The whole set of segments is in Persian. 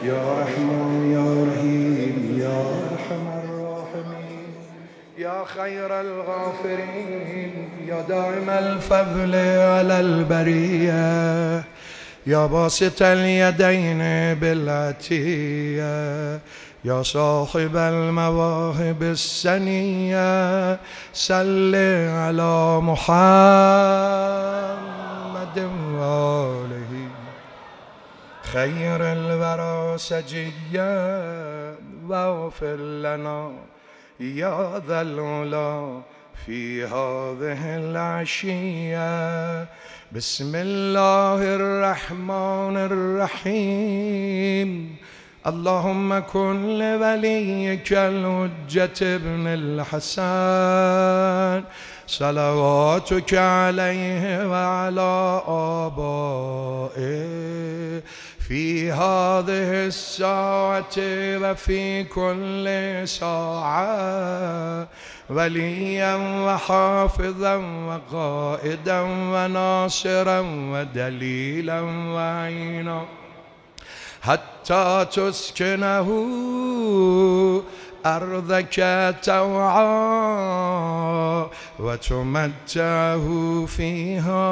يا رحمن يا رحيم يا أرحم الراحمين يا خير الغافرين يا دائم الفضل على البرية يا باسط اليدين بالعطية يا صاحب المواهب السنية صل على محمد وآله خير الورى سجيا واغفر لنا يا ذا العلا في هذه العشية بسم الله الرحمن الرحيم اللهم كن لوليك الحجة ابن الحسن صلواتك عليه وعلى آبائه في هذه الساعة وفي كل ساعة وليا وحافظا وقائدا وناصرا ودليلا وعينا حتى تسكنه أرضك طوعا وتمتعه فيها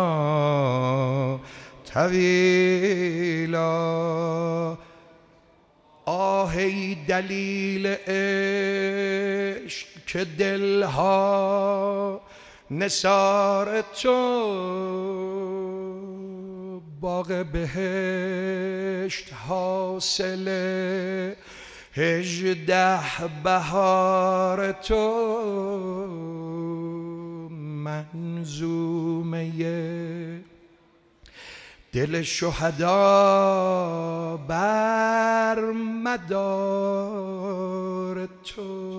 طویلا. آهی دلیل عشق که دلها نثار تو باغ بهشت حاصل 18 بهار تو منظومه دل شهدا بر مدار تو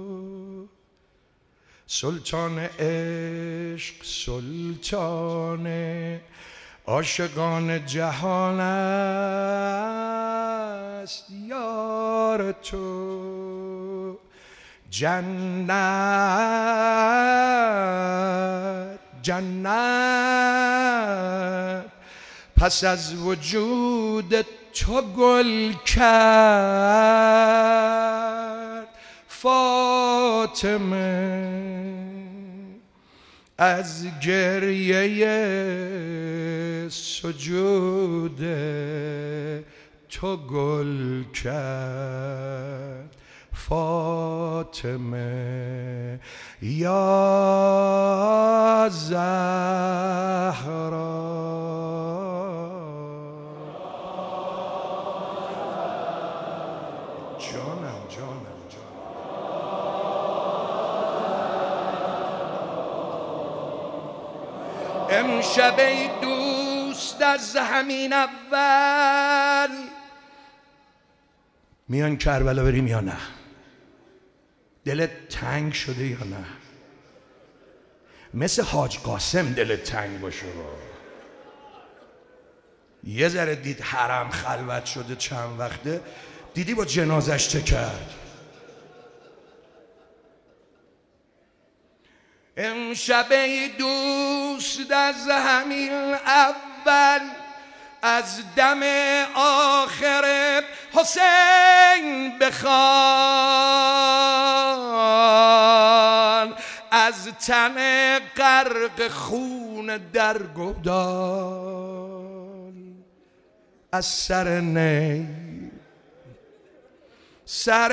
سلطان عشق سلطان عاشقان جهان است یار تو جنت جنت پس از وجود تو گل کرد فاطمه از گریه سجود تو گل کرد فاطمه یا زهرا. امشب ای دوست از همین اول میان کربلا بریم یا نه؟ دلت تنگ شده یا نه؟ مثل حاج قاسم دلت تنگ باشه یه ذره دید حرم خلوت شده چند وقته دیدی با جنازش چه کرد؟ امشب ای دوست از همین اول از دم آخر حسین بخوان از تن غرق خون در گودال از سر نی سر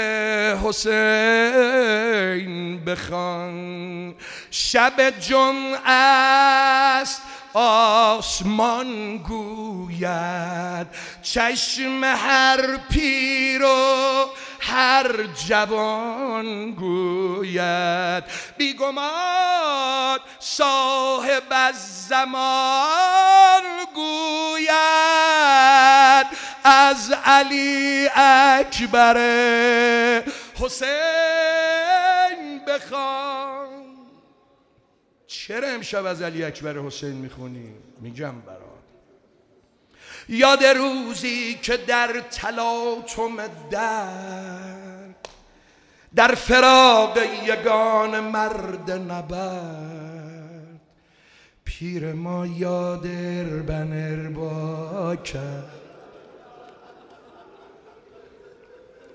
حسین بخوان شب جمعه است آسمان گوید چشم هر پیر و هر جوان گوید بیگمان صاحب الزمان گوید از علی اکبر حسین بخوان. چرا امشب از علی اکبر حسین میخونی؟ میگم برات یاد روزی که در تلاطم در فراق یگان مرد نبرد پیر ما یاد اربن اربا کرد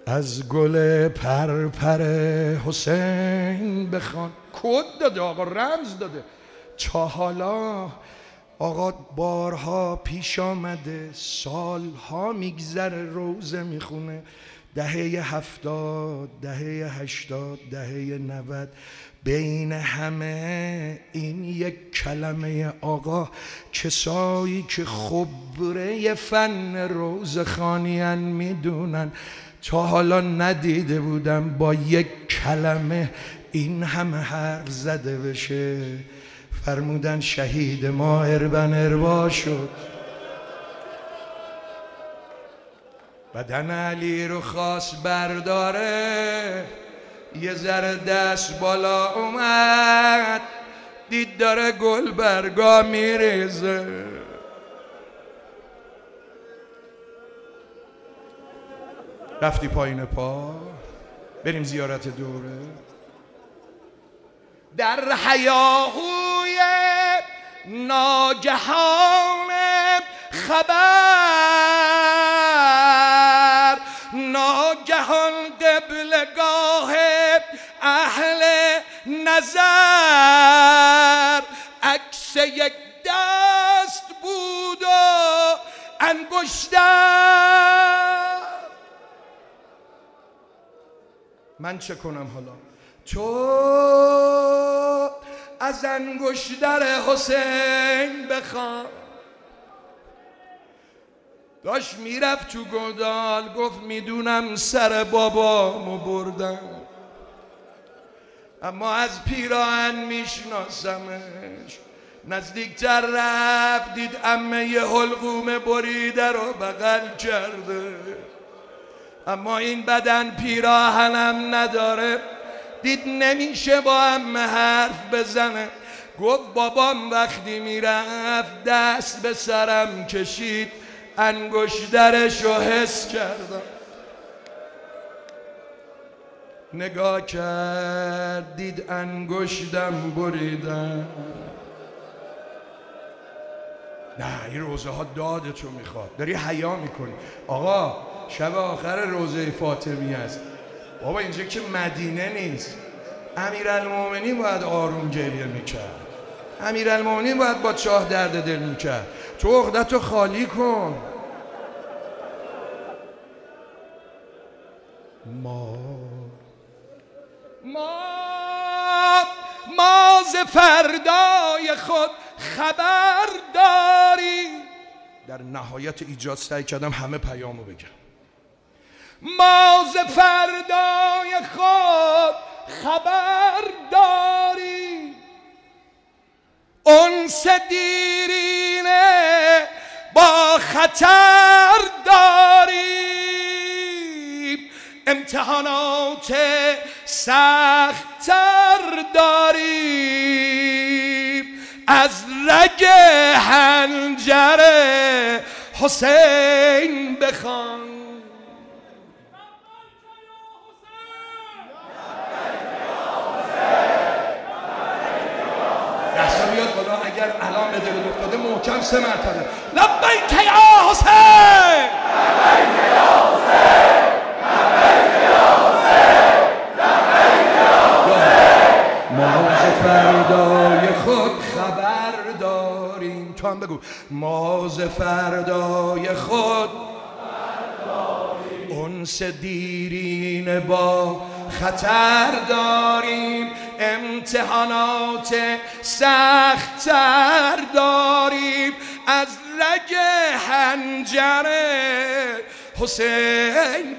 از گل پرپر حسین بخوان. کد داده آقا، رمز داده. تا حالا آقا بارها پیش آمده، سالها میگذره روزه میخونه، دهه 70، دهه 80، دهه 90، بین همه این یک کلمه آقا، کسایی که خبره فن روزخوانیان میدونن، تا حالا ندیده بودم با یک کلمه این همه حرف زده بشه. فرمودن شهید ما اربن اروا شد، بدن علی رو خواست برداره، یه ذره دست بالا اومد، دید داره گل برگا میریزه. رفتی پایین پا؟ بریم زیارت دوره. در هیاهوی ناگهان خبر، ناگهان قبلگاه اهل نظر، عکس یک دست بود و انگشتر. من چه کنم حالا؟ تو از انگشتر حسین بخوان. داشت میرفت تو گودال، گفت میدونم سر بابامو بردم، اما از پیراهن میشناسمش. نزدیکتر رفت، دید عمه یه حلقوم بریده رو بغل کرده، اما این بدن پیراهنم نداره. دید نمیشه با عمه حرف بزنه، گفت بابام وقتی میرفت دست به سرم کشید، انگشترشو حس کردم. نگاه کرد، دید انگشتم بریدم. نه این روزه ها دادتو میخواد، داری حیا میکنی. آقا شب آخر روزه فاطمی است بابا، اینجا که مدینه نیست. امیرالمومنین باید آروم گریه میکرد، امیرالمومنین باید با چاه درد دل میکرد. تو عقدتو خالی کن. ما ز فردای خود خبر داریم. در نهایت ایجاد سعی کردم همه پیامو بگم. ما ز فردای خود خبر داریم، انس دیرینه با خطر داریم، امتحانات سخت‌تر داریم، از رگ حنجر حسین بخوان. دستا بیاد بالا اگر الان به دل افتاده محکم 3 مرتبه لبیک یا حسین، لبیک یا حسین، لبیک یا حسین، لبیک یا حسین. ما ز فردای خود خبر داریم. تو هم بگو. ما ز فردای خود انس دیرین با خطر داریم، امتحانات سخت‌تر داریم، از رگ حنجر حسین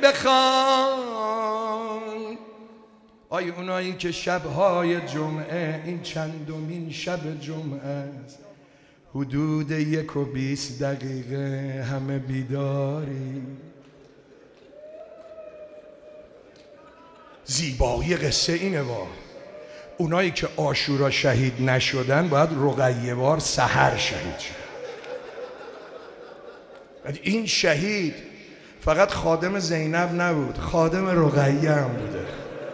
بخوان. آی اونایی که شب‌های جمعه، این چندمین شب جمعه است، حدود 1 و 20 دقیقه همه بیداریم. زیبایی قصه اینه با اونایی که عاشورا شهید نشدن باید رقیه‌وار سحر شهید شد. این شهید فقط خادم زینب نبود، خادم رقیه هم بوده.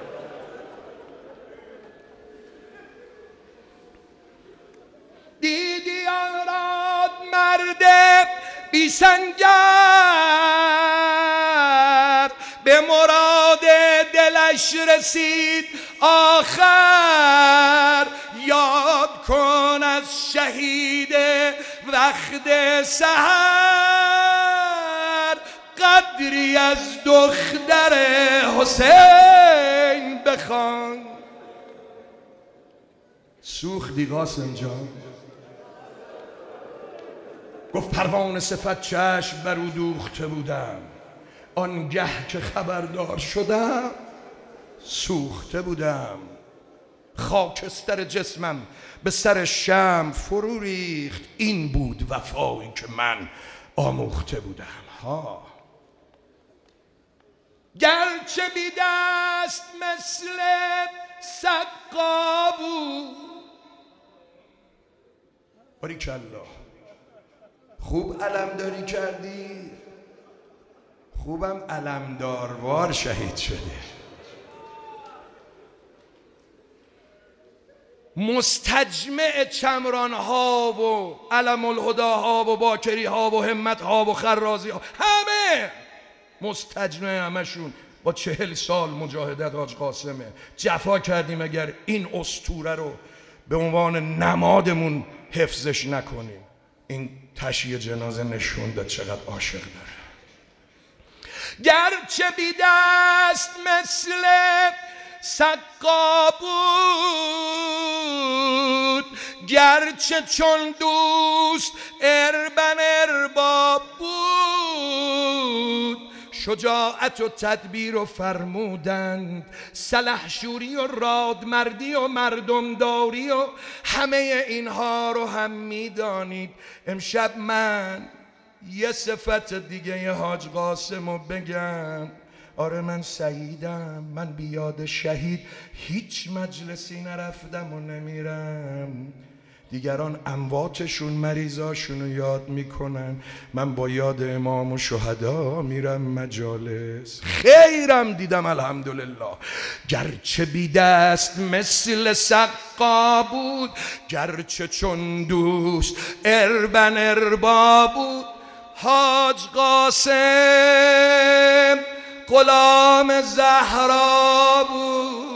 دیدی آن راد مرد بی سنگر، به مراد دلش رسید آخر، یاد کن از شهید وقت سحر، قدری از دختر حسین بخوان. سوختی قاسم جان؟ گفت پروانه صفت چشم بر او دوخته بودم، آنگه که خبردار شدم سوخته بودم. خاکستر جسمم به سر شمع فرو ریخت، این بود وفایی که من آموخته بودم. ها گرچه بی دست مثل سقا بود. باریکالله، خوب علمداری کردی، خوبم علمداروار شهید شده. مستجمع چمران ها و علم الهدا ها و باکری ها و همت ها و خرازی ها، همه مستجمع، همشون با 40 سال مجاهدت حاج قاسمه. جفا کردیم اگر این اسطوره رو به عنوان نمادمون حفظش نکنیم. این تشییع جنازه نشون داد چقدر عاشق داره. گرچه بی دست مثل سقا بود، گرچه چون دوست اربن ارباب بود، شجاعت و تدبیر و فرمودند، سلحشوری و رادمردی و مردمداری و همه اینها رو هم میدانید. امشب من یه صفت دیگه حاج قاسم رو بگم. آره من سعیدم، من بیاد شهید هیچ مجلسی نرفتم و نمیرم. دیگران امواتشون مریضاشون رو یاد میکنن، من با یاد امام و شهدا میرم مجالس. خیرم دیدم الحمدلله. گرچه بی دست مثل سقا بود، گرچه چون دوست اربن اربا بود، حاج قاسم غلام زهرا بود.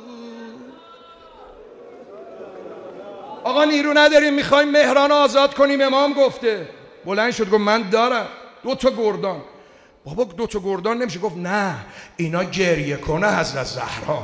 آقا نیرو نداریم، میخوایم مهران آزاد کنیم، امام گفته. بلند شد گفت من دارم 2 تا گردان. بابا 2 تا گردان نمیشه. گفت نه اینا گریه کنه حضرت زهرا.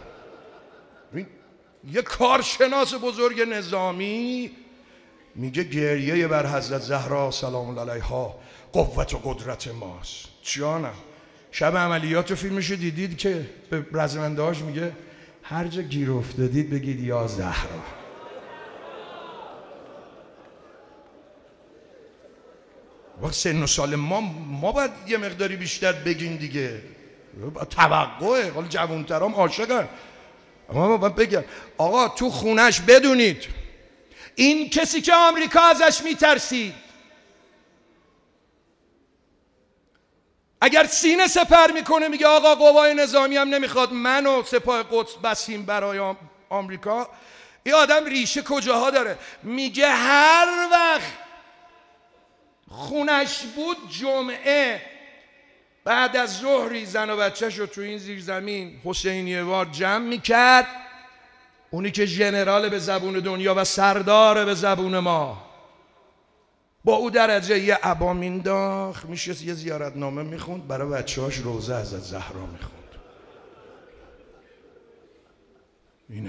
یه کارشناس بزرگ نظامی میگه گریه بر حضرت زهرا سلام الله علیها قوت و قدرت ماست. جانم شب عملیات فیلمشو دیدید که به رزمندهاش میگه هر جا گیر افتادید بگید یا زهرا. وقت سن و سال ما باید یه مقداری بیشتر بگین دیگه. توقعه. حالا جوانترام عاشقن، اما ما باید بگم آقا تو خونش بدونید این کسی که آمریکا ازش میترسید اگر سینه سپر میکنه میگه آقا قوای نظامی هم نمیخواد منو سپاه قدس بسیم برای آمریکا، این آدم ریشه کجاها داره؟ میگه هر وقت خونش بود جمعه بعد از ظهری زن و بچه‌ش رو تو این زیرزمین حسینیه وار جمع میکرد، اونی که ژنرال به زبون دنیا و سردار به زبون ما، با او درجه یه عبا مینداخت، میشه یه زیارتنامه میخوند برای بچه‌هاش، روزه حضرت زهرا میخوند. اینه.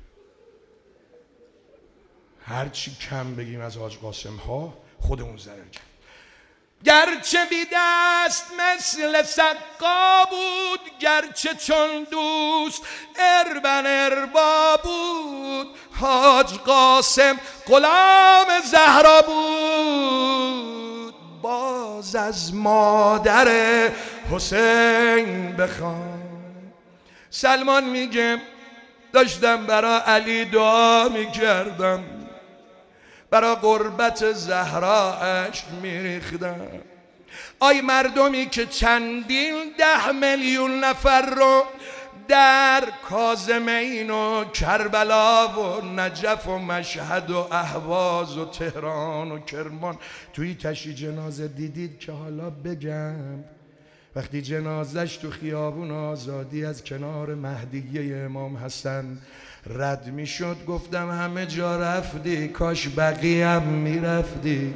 هرچی کم بگیم از حاج قاسم ها خودمون ضرر کرد. گرچه بی دست مثل سقا بود، گرچه چون دوست اربن اربا بود، حاج قاسم غلام زهرا بود. باز از مادر حسین بخوان. سلمان میگه داشتم برا علی دعا میکردم، برا قربت زهرا اشک میریختم. آی مردمی که چندین 10 میلیون نفر رو در کاظمین و کربلا و نجف و مشهد و اهواز و تهران و کرمان توی تشییع جنازه دیدید که حالا بگم وقتی جنازش تو خیابون آزادی از کنار مهدیه امام حسن رد می شد گفتم همه جا رفتی، کاش بقیه هم می رفتی.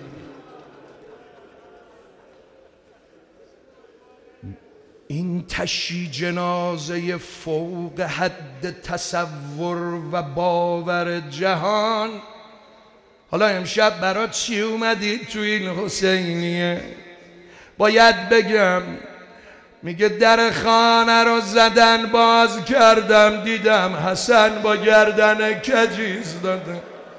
این تشییع جنازه فوق حد تصور و باور جهان. حالا امشب برات چی اومدی تو این حسینیه؟ باید بگم میگه در خانه رو زدن باز کردم دیدم حسن با گردن کجیز داده.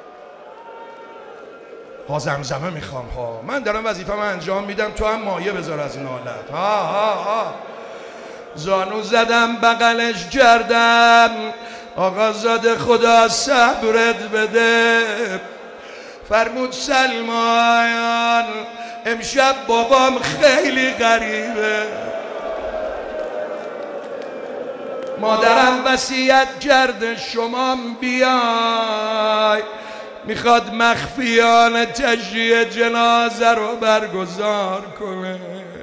ها زمزمه میخوام ها، من دارم وظیفه‌مو انجام میدم، تو هم مایه بذار از این حالت. ها زانو زدم بغلش کردم آقا زاده خدا صبرت بده. فرمود سلمان امشب بابام خیلی غریبه، مادرم وصیت کرده شمام بیای، میخواد مخفیانه تشییع جنازه رو برگزار کنه.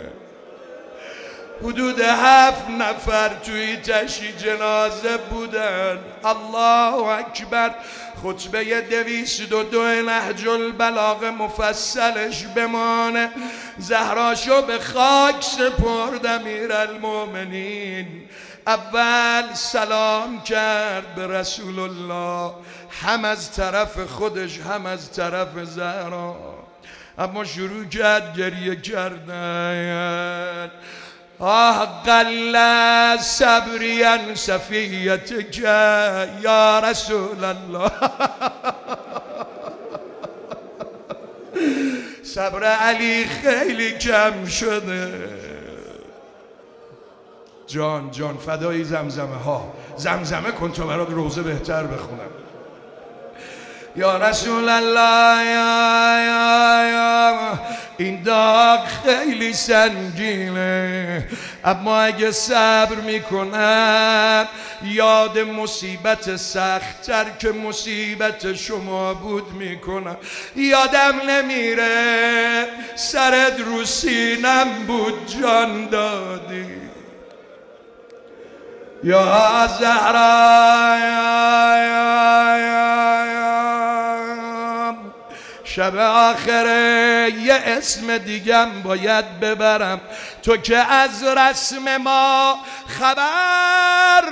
حدود 7 نفر توی تشییع جنازه بودن. الله اکبر. خطبه 202 نهج البلاغه مفصلش بمانه. زهراشو به خاک سپرد امیرالمومنین. اول سلام کرد به رسول الله، هم از طرف خودش هم از طرف زهرا، اما شروع کرد گریه کردن. قل صبری عن صفیتک یا رسول الله. صبر علی خیلی کم شده. جان فدای زمزمه ها. زمزمه کن تو برات روزه بهتر بخونم. یا رسول الله یا این داغ خیلی سنگینه، اما اگه صبر میکنم یاد مصیبت سخت‌تر که مصیبت شما بود میکنم. یادم نمیره سرت رو سینم بود جان دادی. یا زهرا شب آخره یه اسم دیگم باید ببرم، تو که از رسم ما خبر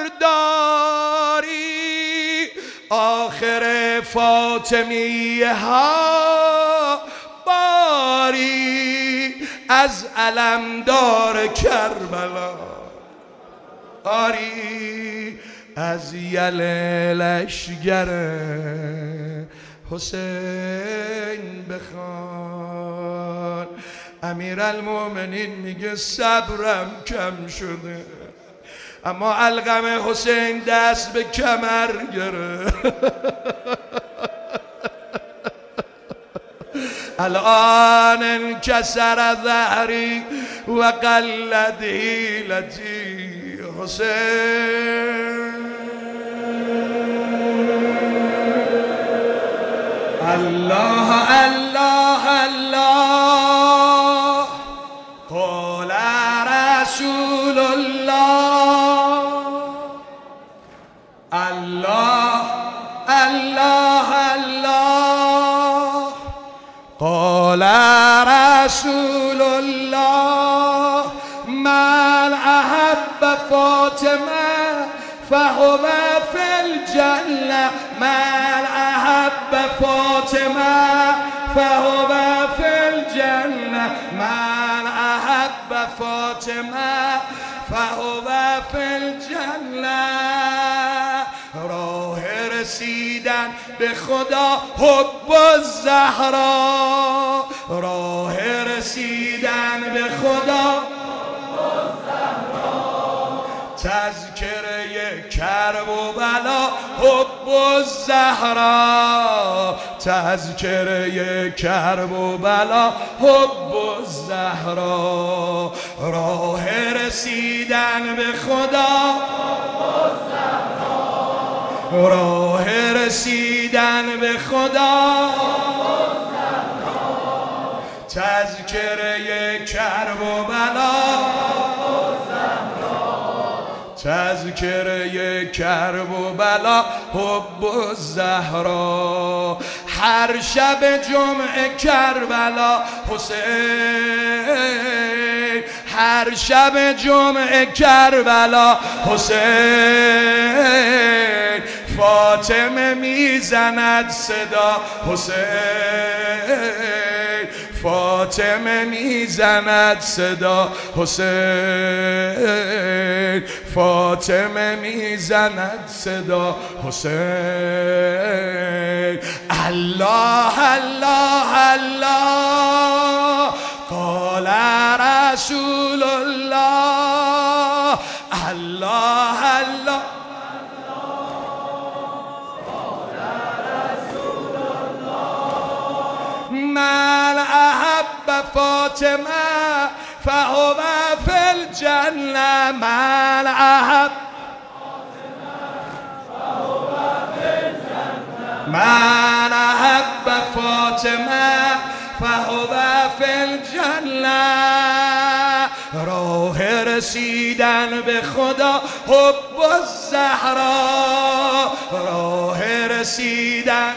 داری. آخر فاطمیه ها باری از علمدار کربلا، آری از یل لشگر حسین بخوان. امیرالمومنین میگه صبرم کم شده، اما القم حسین دست به کمر گرفت. الان انکسر ظهری و قلت حیلتی. حسین الله الله الله قال رسول الله. الله الله الله قال رسول الله. من احب فاطمه فهو في الجنه. من احب فاطمه فهو في الجنه. من احب فاطمه فهو في الجنه. راه رسیدن به خدا حب الزهرا. راه رسیدن به خدا تذکره کرب و بلا حب الزهرا. تذکره کرب و بلا حب الزهرا. راه رسیدن به خدا راه رسیدن به خدا تذکره کرب و بلا تذکره کرب و بلا حب الزهرا. هر شب جمعه کربلا حسین، هر شب جمعه کربلا حسین، فاطمه میزند صدا حسین، فاطمه میزند صدا حسین، فاطمه میزند صدا حسین. الله الله الله قال رسول الله، الله الله من احب فاطمه فهو في الجنه، من احب من احب فاطمه فهو في الجنه. راه رسیدن به خدا حب الزهرا، راه رسیدن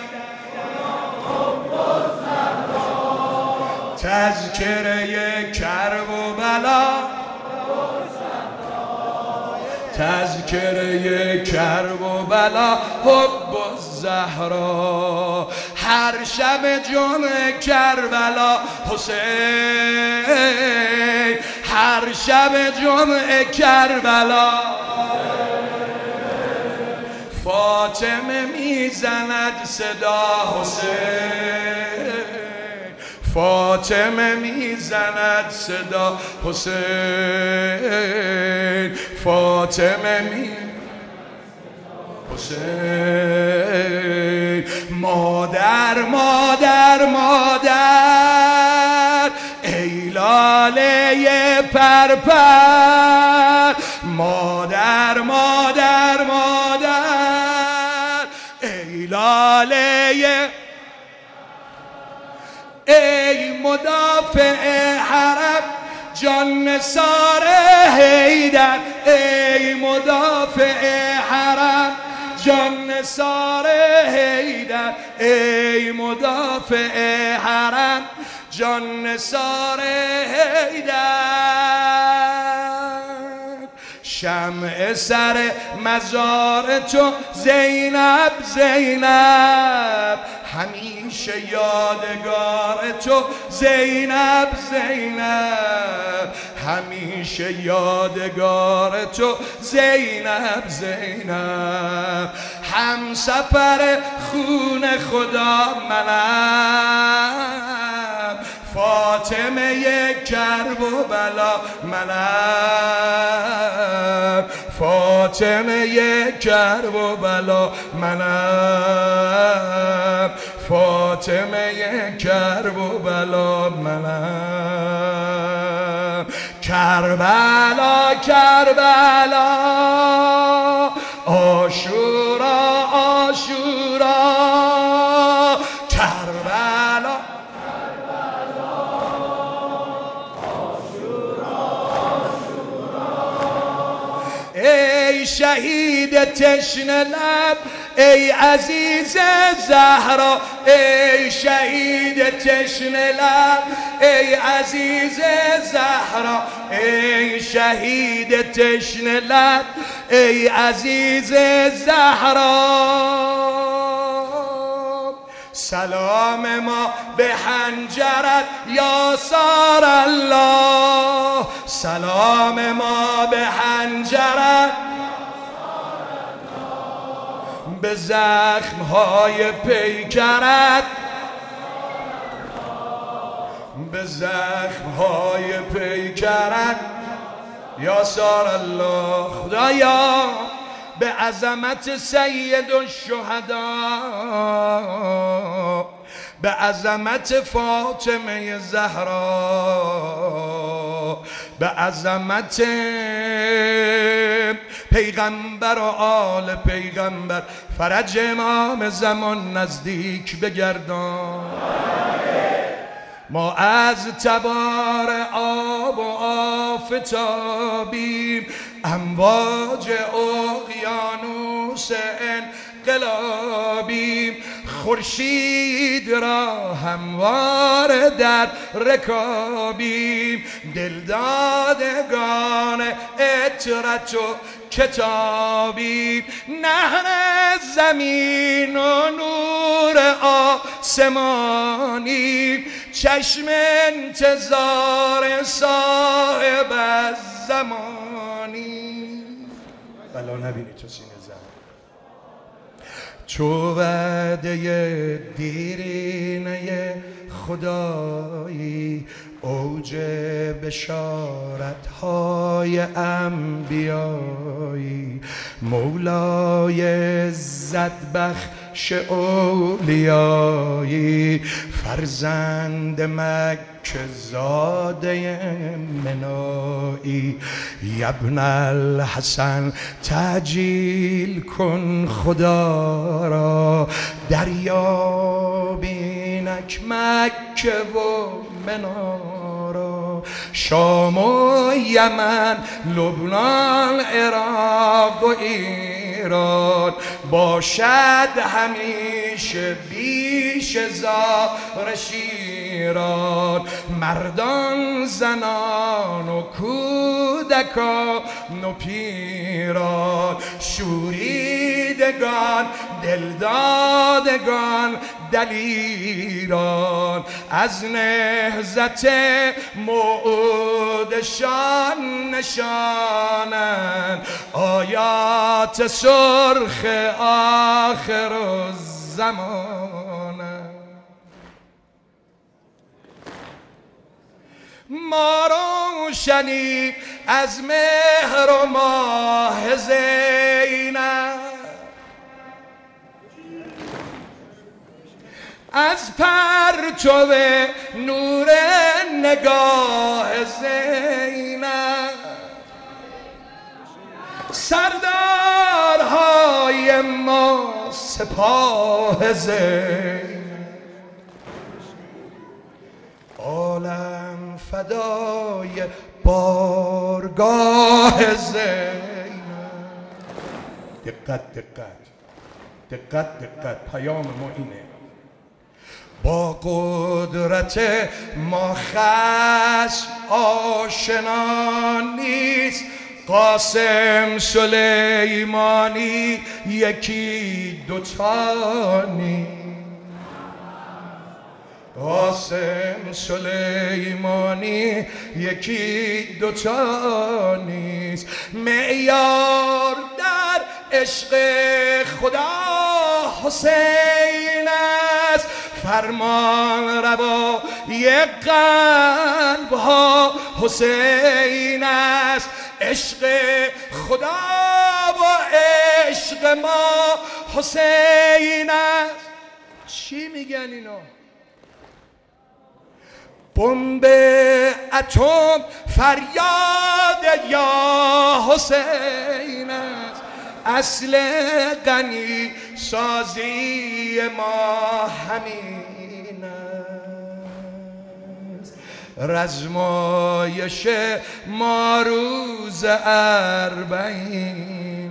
تذکره کرب و بلا، تذکره کرب و بلا حب الزهرا. هر شب جمعه کربلا حسین، هر شب جمعه کربلا فاطمه میزند صدا حسین، فاطمه میزند صدا حسین، فاطمه حسین. مادر مادر مادر ای لاله پرپر، مادر مادر مادر ای لاله، ای مدافع حرم جان نثار حیدر، ای مدافع حرم جان نثار حیدر، ای مدافع حرم جان نثار حیدر. شمع سر مزار تو زینب زینب، همیشه یادگار تو زینب زینب، همیشه یادگار تو زینب زینب. هم سفر خون خدا منم، فاطمه کرب و بلا منم، فاطمه کرب و بلا منم، فاطمه کرب و بلا منم. کربلا کربلا عاشورا عاشورا، کربلا ای شهید تشنه لب ای عزیز زهرا، ای شهید تشنه لب ای عزیز زهرا، ای شهید تشنه لب ای عزیز زهرا. سلام ما به حنجرت یا سار الله، سلام ما به حنجرت به زخم‌های پیکرت، به زخم‌های پیکرت یا سار الله. خدایا به عظمت سید الشهدا، به عظمت فاطمه زهرا، به عظمت پیغمبر و آل پیغمبر فرج امام زمان نزدیک بگردان. ما از تبار آب و آفتابیم، امواج اقیانوس انقلابیم، خورشید را هموار در رکابیم، دلدادگان اطرت و کتابیم، نهر زمین و نور آسمانیم، چشم انتظار صاحب الزمانی. بلا نبینی تو سینه زن چو وعده دیرینه خدایی، اوج بشارت‌های انبیایی، مولای عزت بخش اولیایی، فرزند مکه زاده منایی، یبن الحسن تعجیل کن خدا را، دریابینک مکه و منارا، شام و یمن، لبنان، عراق و ایران، باشد همیشه بیش زار شیران، مردان، زنان و کودکان و پیران، شوریدگان، دلدادگان، دلیران، از نهضت موعودشان نشانند، آیات سرخ آخر الزمان. ما روشنی از مهر و ماه زینب، از پرتو نور نگاه زینب، سردارهای ما سپاه زینب، عالم فدای بارگاه زینب. دقت دقت دقت دقت، پیام ما اینه: با قدرت ما خصم آشنا نیست، قاسم سلیمانی یکی دوتا نیست، قاسم سلیمانی یکی دوتا نیست، معیار در عشق خدا حسین است، فرمان روای قلب ها حسین است، عشق خدا و عشق ما حسین است. چی میگن اینا؟ بمب اتم فریاد یا حسین است، اصل غنی سازی ما همین است، رزمایش ما روز اربعین.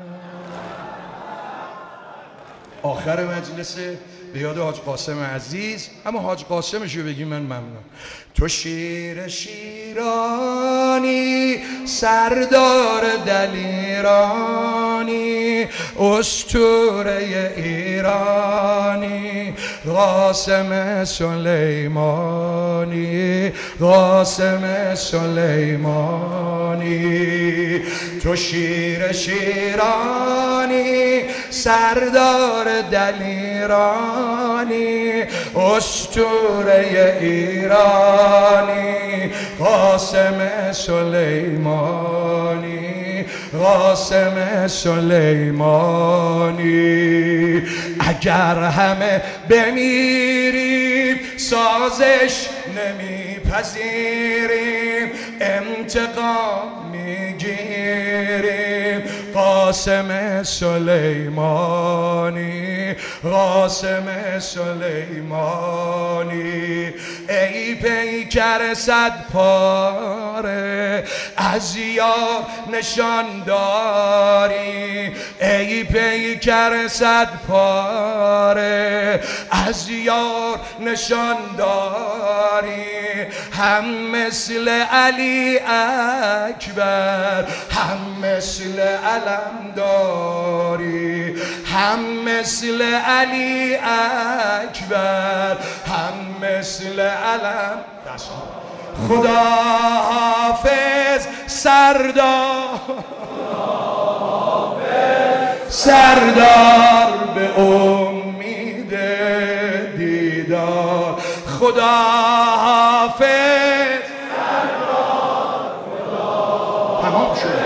آخر مجلسه به یاد حاج قاسم عزیز، اما حاج قاسمشو بگی من ممنون. تو شیر شیرانی، سردار دلیرانی، اسطوره ایرانی، قاسم سلیمانی، قاسم سلیمانی. تو شیر شیرانی، سردار دلیرانی، اسطوره ایرانی، قاسم سلیمانی، قاسم سلیمانی. اگر همه بمیریم سازش نمیپذیریم، انتقام میگیریم. قاسم سلیمانی، قاسم سلیمانی، ای پیکر صد پاره از یار نشان داری، ای پیکر صد پاره از یار نشان داری، هم مثل علی اکبر هم مثل علمداری، هم مثل علی اکبر هم مثل علم. خدا حافظ سردار، سردار به امید دیدار، خدا حافظ سردار، تمام شد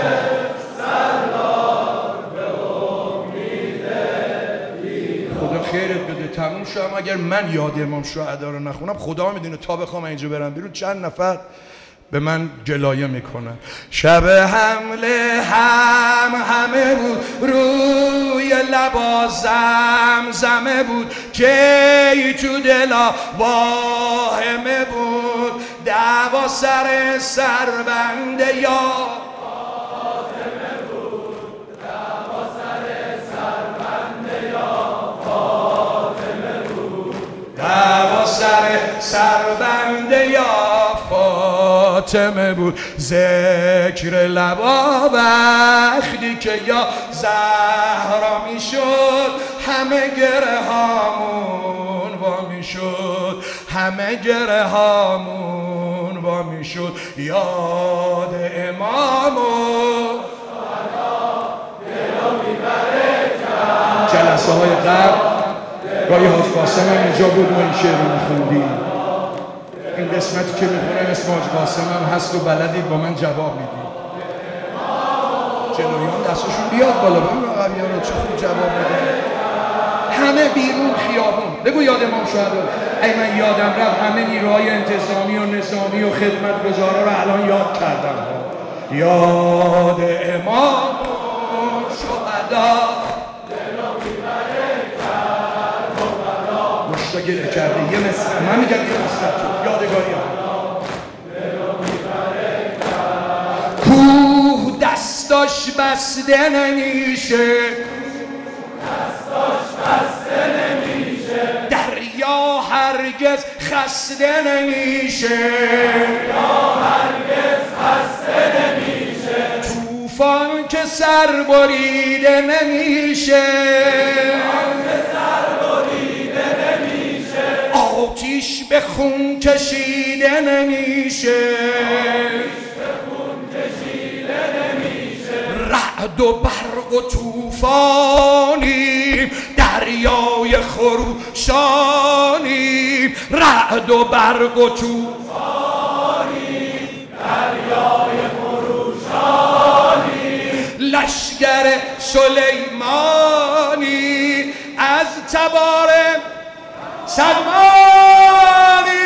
سردار به امید دیدار. خدا خیرت بده، تموم شد. اگر من یاد امام شهدا رو نخونم خدا میدونه تا بخوام اینجا برم بیرون چند نفر به من گلایه میکنن. شب حمله همه بود، روی لبا زمزمه بود، که تو دلا واهمه بود، دعوا سر سربنده یا فاطمه بود، دعوا سر سربنده یا فاطمه بود، دعوا سر سربنده یا فاطمه بود. ذکر لبا وقتی که یا زهرا می شد، همه گره هامون وا می شد، همه گره هامون وا می شد. یاد امامو جلسه های قبل گاهی حاج قاسم هم اینجا بود، ما این شعر رو میخوندیم. این قسمتی که میخونم اسم حاج قاسم هم هست و بلدید با من جواب میدید. جلویان دستشون بیاد بالا، ببین عقبی‌ها رو چه خوب جواب میدن. همه بیرون خیابون بگو یاد امام شهدا. ای من یادم رفت همه نیروهای انتظامی و نظامی و خدمتگزارا رو الان یاد کردم. یاد امام شهدا گله کرده. یه مثل من میگم یه مثل یادگاری هم کوه دستاش بسته نمیشه، دستاش بسته نمیشه، دریا هرگز خسته نمیشه، دریا هرگز خسته نمیشه، طوفان که سر بریده نمیشه، آتیش به خون کشیده نمیشه، رعد و برق و طوفانی، دریای خروشانی، رعد و برق و طوفانی، دریای خروشانی، لشگر سلیمانی از تبار سلمانی،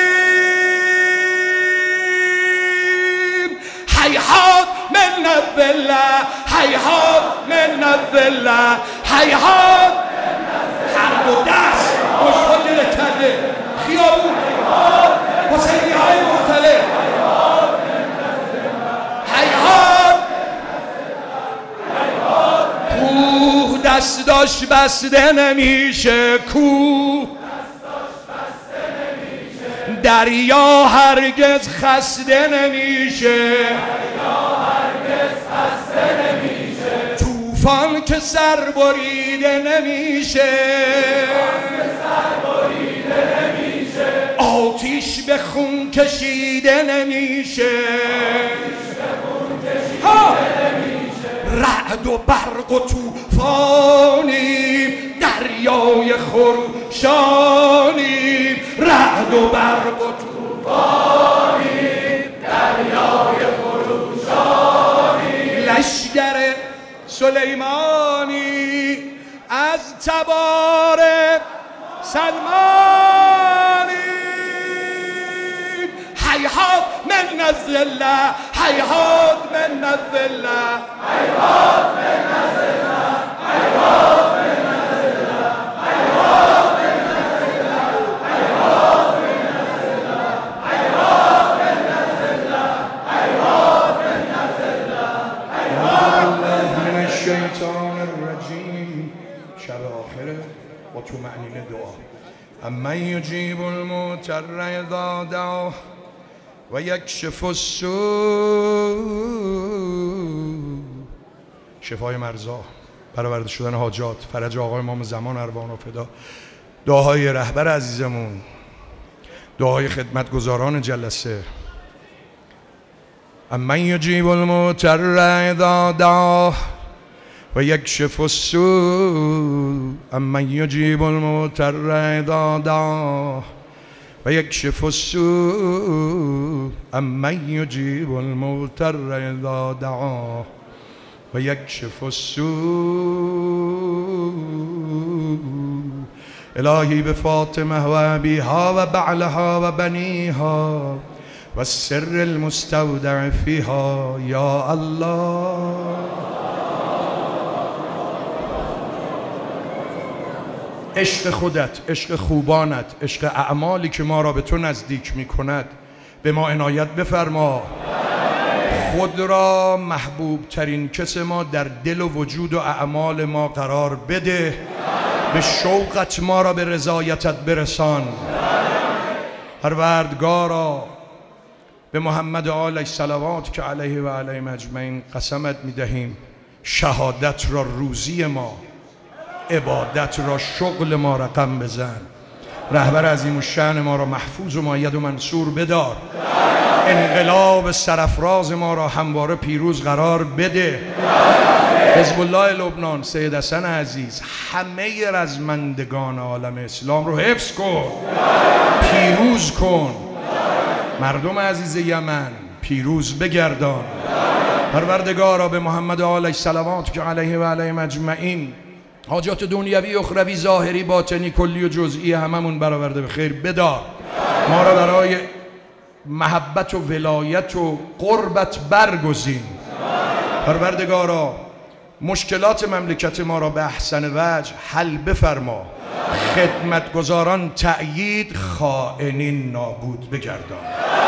هیهات من الظله، هیهات من الظله، هیهات هر دو دست مشت دل کرده خیابون حسینی های مختلف، هیهات کوه دستاش بسته نمیشه، کوه دریا هرگز خسته نمیشه، طوفان که سر بریده نمیشه، آتیش به خون کشیده نمیشه، رعد و برق و طوفانی، دریای خروشانی، رعد و برق و طوفانی، دریای خروشانی، لشگر سلیمانی از تبار سلمانی، هیهات من من الذله هیهات من الذله هیهات من الذله هیهات من الذله هیهات من الذله هیهات من الذله هیهات من الذله هیهات من الذله هیهات من الشیطان الرجیم. شب آخره با طمأنینه دعا. امن یجیب المضطر اذا دعاه و یکشف السوء. شفای مرزا، برآورده شدن حاجات، فرج آقای امام زمان ارواح و فدا، دعاهای رهبر عزیزمون، دعاهای خدمتگزاران جلسه. امن یجیب المضطر اذا دعاه و یکشف السوء. امن یجیب المضطر اذا دعاه و یکشف السوء. امن یجیب المضطر اذا دعاه و یکشف السوء. الهی به فاطمه و ابیها و بعلها و بنیها و السر المستودع فیها یا الله. عشق خودت، عشق خوبانت، عشق اعمالی که ما را به تو نزدیک می کند به ما عنایت بفرما. خود را محبوب ترین کس ما در دل و وجود و اعمال ما قرار بده. به شوقت ما را به رضایتت برسان. پروردگارا به محمد علیه الصلوات که علیه و علیهم اجمعین قسمت می دهیم شهادت را روزی ما، عبادت را شغل ما رقم بزن. رهبر عظیم الشأن ما را محفوظ و مؤید و منصور بدار. انقلاب سرافراز ما را همواره پیروز قرار بده. حزب الله لبنان، سید حسن عزیز، همه رزمندگان عالم اسلام رو حفظ کن، پیروز کن. مردم عزیز یمن پیروز بگردان. پروردگارا به محمد علیه الصلوات که علیه و علیهم اجمعین حاجات دنیوی، اخروی، ظاهری، باطنی، کلی و جزئی هممون برآورده به خیر بدار. ما را برای محبت و ولایت و قربت برگزین. پروردگارا مشکلات مملکت ما را به احسن وجه حل بفرما. خدمتگزاران تأیید، خائنین نابود بگردان.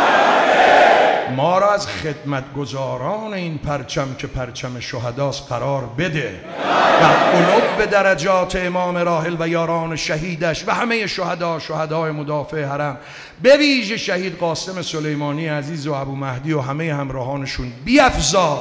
ما را از خدمتگزاران این پرچم که پرچم شهداست قرار بده. در علو درجات امام راحل و یاران شهیدش و همه شهدای مدافع حرم، به ویژه شهید قاسم سلیمانی عزیز و ابو مهدی و همه همراهانشون بیفزا.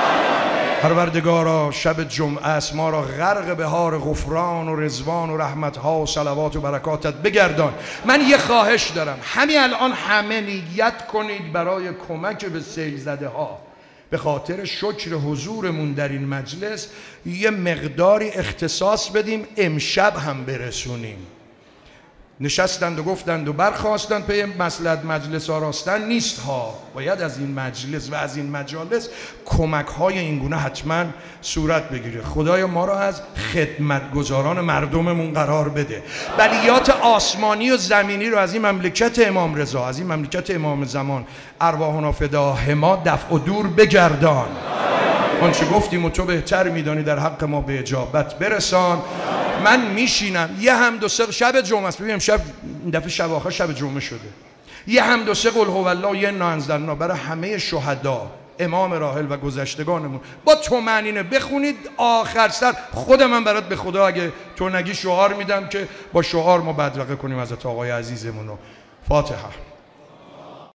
پروردگارا شب جمعه است، ما را غرق بهار غفران و رضوان و رحمتها و صلوات و برکاتت بگردان. من یه خواهش دارم، همین الان همه نیت کنید برای کمک به سیل زده ها. به خاطر شکر حضورمون در این مجلس یه مقداری اختصاص بدیم، امشب هم برسونیم. نشستند و گفتند و برخواستند پی مصلحت مجلس آراستن نیست ها. باید از این مجلس و از این مجالس کمک های این گونه حتما صورت بگیره. خدایا ما را از خدمتگزاران مردممون قرار بده. بلیات آسمانی و زمینی رو از این مملکت امام رضا، از این مملکت امام زمان ارواحنا فدا حما دفع و دور بگردان. آنچه گفتیم و تو بهتر میدانی در حق ما به اجابت برسان. من میشینم یه هم دو سه شب جمعه است، ببینم شب این دفعه شب آخر شب جمعه شده، یه هم دو سه قل هو الله و یه انا انزلنا برای همه شهدا امام راحل و گذشتگانمون با طمأنینه بخونید. آخر سر خود من برات به خدا اگه تو نگی شعار میدم که با شعار ما بدرقه کنیم حضرت آقای عزیزمونو. فاتحه.